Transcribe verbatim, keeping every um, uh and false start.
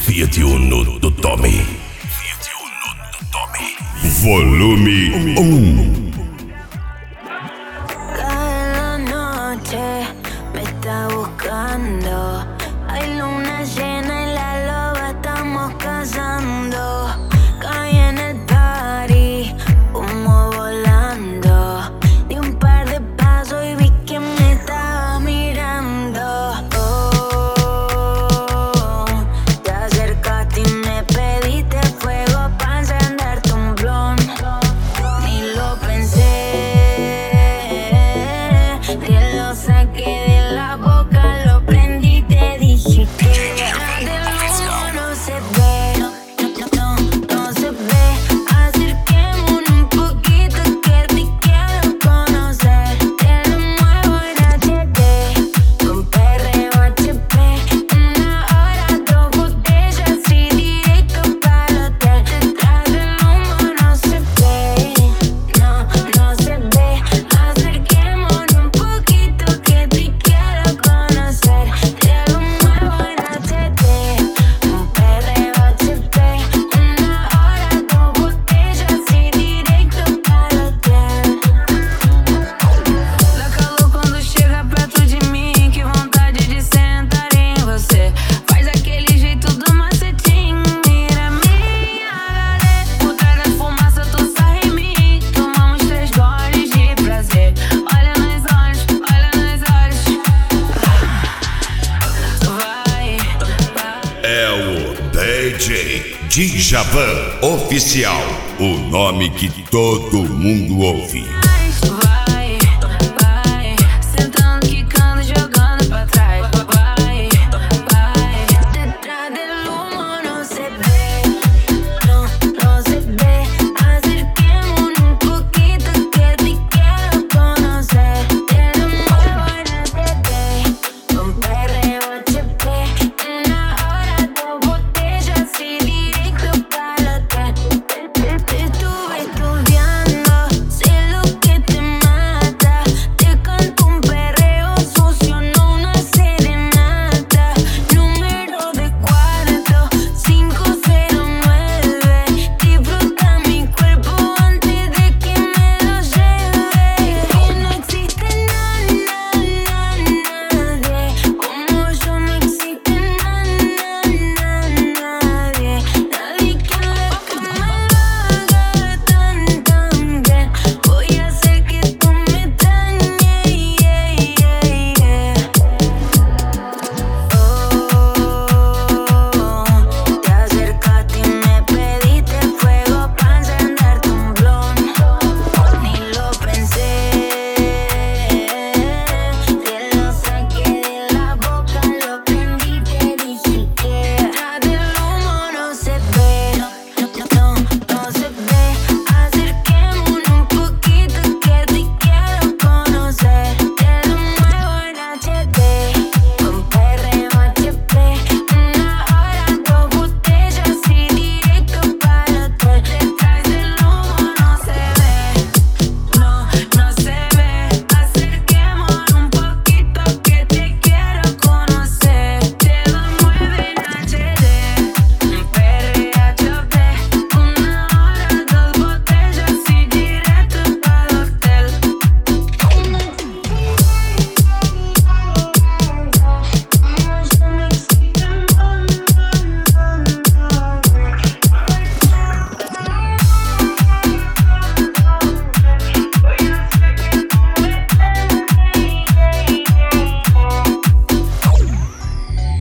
Fiat Uno do Tommy. Fiat Uno do Tommy. Volume um. Cada noche me está buscando. Hay luna llena y la loba estamos cazando. Caí en el party, humo volando. Di un par de pasos y vi que me estaba mirando. Oh, te acercaste y me pediste fuego para encenderte un blon. Ni lo pensé, te lo saqué de la boca, lo prendí, te dije que del humo no se ve, no, no, no, no se ve. Acerquémonos un poquito que te quiero conocer. Te lo muevo en H D, con perreo H P. Una hora, dos botellas y directo para el hotel. Detrás del humo no se ve, no, no se ve. Acerquémonos un poquito que te quiero conocer. Te lo muevo en H D, con perreo H P. Una hora, dos botellas y directo para el hotel. Dá calor quando chega perto de mim, que vontade de sentar em você. Faz aquele jeito do macetinho, mira minha galera. Por trás da fumaça tu sai em mim, tomamos três goles de prazer. Olha nos olhos, olha nos olhos. Vai, vai. É o D J Djavan Oficial, o nome que todo mundo ouve.